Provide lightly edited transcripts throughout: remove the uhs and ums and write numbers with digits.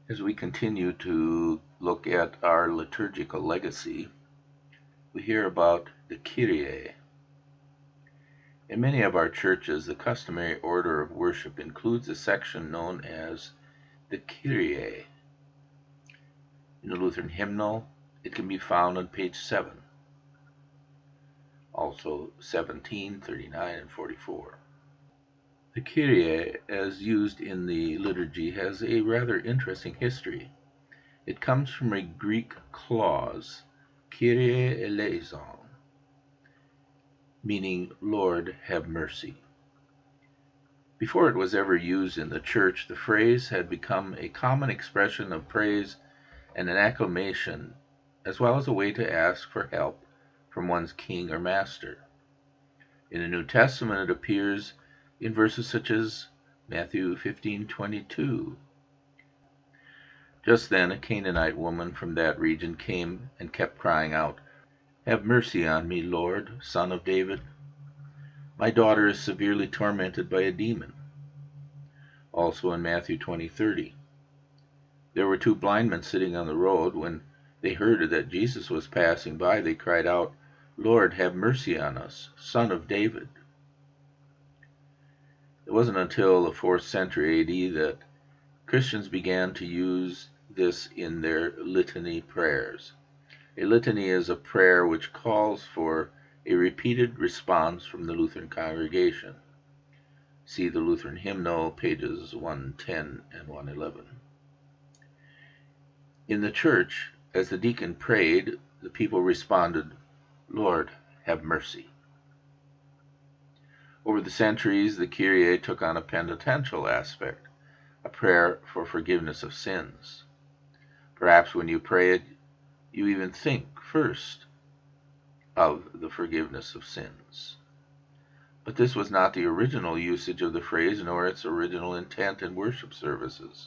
As we continue to look at our liturgical legacy, we hear about the Kyrie. In many of our churches, the customary order of worship includes a section known as the Kyrie. In the Lutheran hymnal, it can be found on page 7, also 17, 39, and 44. The Kyrie, as used in the liturgy, has a rather interesting history. It comes from a Greek clause, Kyrie eleison, meaning Lord have mercy. Before it was ever used in the church, the phrase had become a common expression of praise and an acclamation, as well as a way to ask for help from one's king or master. In the New Testament, it appears in verses such as Matthew 15:22. Just then a Canaanite woman from that region came and kept crying out, "Have mercy on me, Lord, Son of David. My daughter is severely tormented by a demon." Also in Matthew 20:30. There were two blind men sitting on the road. When they heard that Jesus was passing by, they cried out, "Lord, have mercy on us, Son of David." It wasn't until the 4th century AD that Christians began to use this in their litany prayers. A litany is a prayer which calls for a repeated response from the Lutheran congregation. See the Lutheran hymnal, pages 110 and 111. In the church, as the deacon prayed, the people responded, "Lord, have mercy." Over the centuries, the Kyrie took on a penitential aspect, a prayer for forgiveness of sins. Perhaps when you pray it, you even think first of the forgiveness of sins. But this was not the original usage of the phrase, nor its original intent in worship services.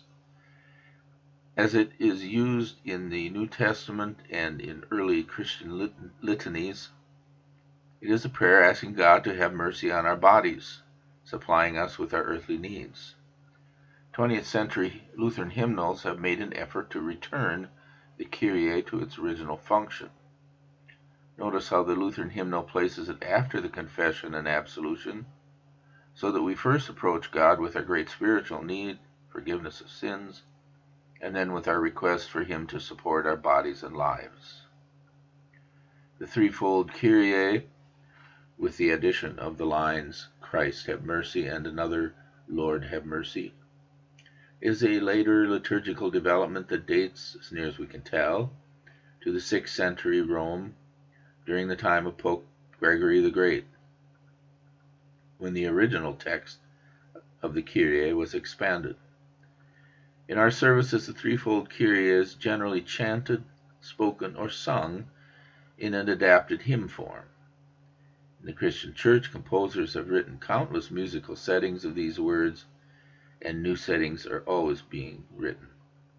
As it is used in the New Testament and in early Christian litanies, it is a prayer asking God to have mercy on our bodies, supplying us with our earthly needs. 20th century Lutheran hymnals have made an effort to return the Kyrie to its original function. Notice how the Lutheran hymnal places it after the confession and absolution, so that we first approach God with our great spiritual need, forgiveness of sins, and then with our request for Him to support our bodies and lives. The threefold Kyrie, with the addition of the lines, "Christ have mercy," and another, "Lord have mercy," is a later liturgical development that dates, as near as we can tell, to the 6th century Rome during the time of Pope Gregory the Great, when the original text of the Kyrie was expanded. In our services, the threefold Kyrie is generally chanted, spoken, or sung in an adapted hymn form. In the Christian Church, composers have written countless musical settings of these words, and new settings are always being written.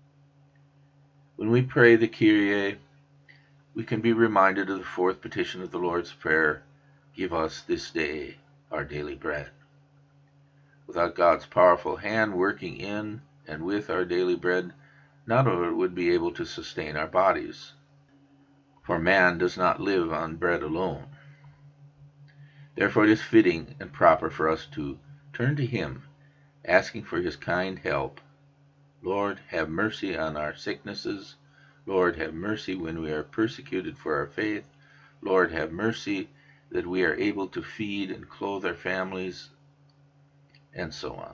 When we pray the Kyrie, we can be reminded of the fourth petition of the Lord's Prayer, "Give us this day our daily bread." Without God's powerful hand working in and with our daily bread, none of it would be able to sustain our bodies. For man does not live on bread alone. Therefore it is fitting and proper for us to turn to Him, asking for His kind help. Lord, have mercy on our sicknesses. Lord, have mercy when we are persecuted for our faith. Lord, have mercy that we are able to feed and clothe our families, and so on.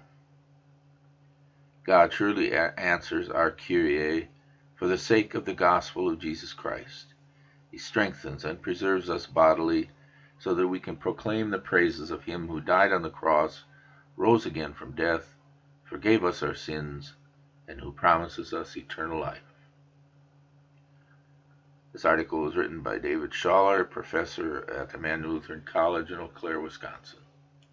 God surely answers our Kyrie for the sake of the gospel of Jesus Christ. He strengthens and preserves us bodily so that we can proclaim the praises of Him who died on the cross, rose again from death, forgave us our sins, and who promises us eternal life. This article was written by David Schaller, professor at Emmanuel Lutheran College in Eau Claire, Wisconsin.